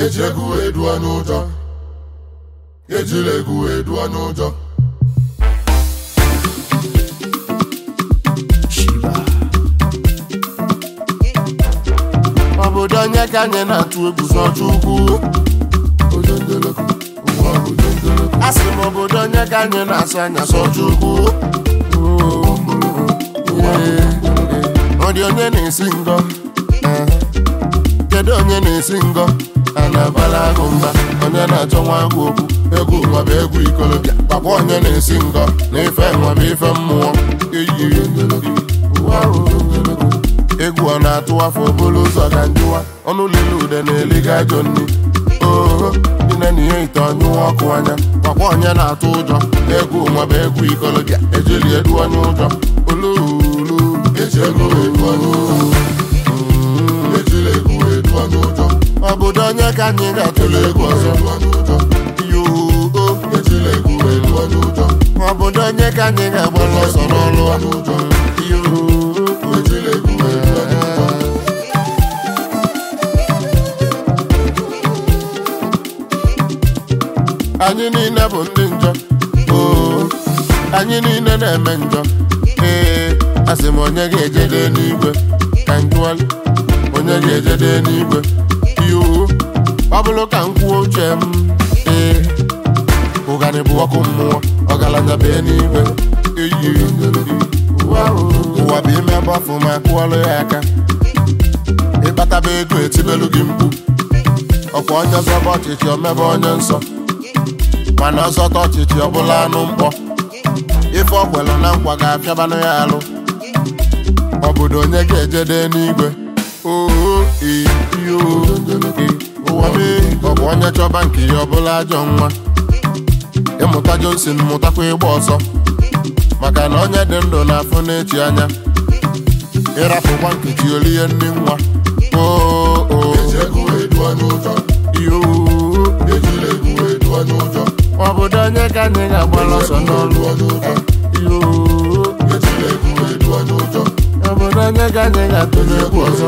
ejegu edu n'ụjọ ejile egwu edu n'ụjọ obodo onye ka anyị na-atụ egwu Sọchukwu asị m obodo onye ka anyị na-asị anya Sọchukwu ọ dị onye na-esi ngọ kedu onye na-esi ngọ a na-abala agụ mba onye na-achọ nwa agụ okwu egwu nwa bụ egwu ikolobịa pakwa onye na-esi ngọ na ife nwa bụ ife mmụọ egwu ọ na-atụ afọ obolo ụzọ ga njụwa ọnụ lele ude na-eliga ajọ nri oho ine na ihe ite ọnyụwa ọkụ anya pakwa onye na-atụ ụjọ egwu nwa bụ egwu ikolobịa ejili edu onye ụjọ olulu eji ego edu onye ụjọ obodo onye ka anyị ga-atụle egwu ọzọ obodo onye ka anyị ga-agbalị ọsọ n'ọlụ anyị niile bụ ndị njọ anyị niile na-eme njọ asị m onye ga-ejede n'igwe ka njụọlị onye ga-ejede n'igwe ọ bụrụ ka m kwuo uche m ụganị bụ ọkụ mmụọ ọgaranya bee n'igwe ụwa bụ ime gbafụ ma kụọlụ ya aka ịkpataba ego etibelu gị mkpu ọkwa onye zọba ọchịchị omebe onye nsọ mana ọzọta ọchịchị ọbụla anụ mkpọ ife ọkwelụ na nkwa ga-apịabanụ ya alụ obodo onye ga-ejede n'igwe ụwa ọ bụ onye chọba nke ya ọbụla ajọ nwa ịmụta Johnson mụtakwa ịgba ọsọ maka na onye dị ndụ na-afụ n'echi anya ịrapụkwa nkechi olie nri nwa obodo onye ka anyị ga-agbala ọsọ n'ọlụ obodo onye ka anyị ga-atụle egwu ọzọ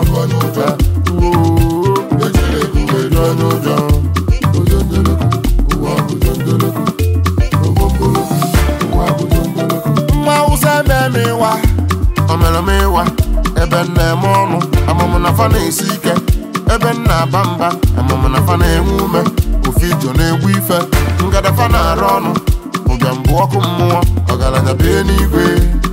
mma Hausa eme ịwa omere m ịwa ebe nna eme ọnụ amụmụ na fa na-esi ike ebe nna aba mba amụmụ na fa na-enwe ume ofe ijo na-egbu ife ngadafa na-arụ ọnụ ụbịam bụ ọkụ mmụọ ọgaranya bie n'igwe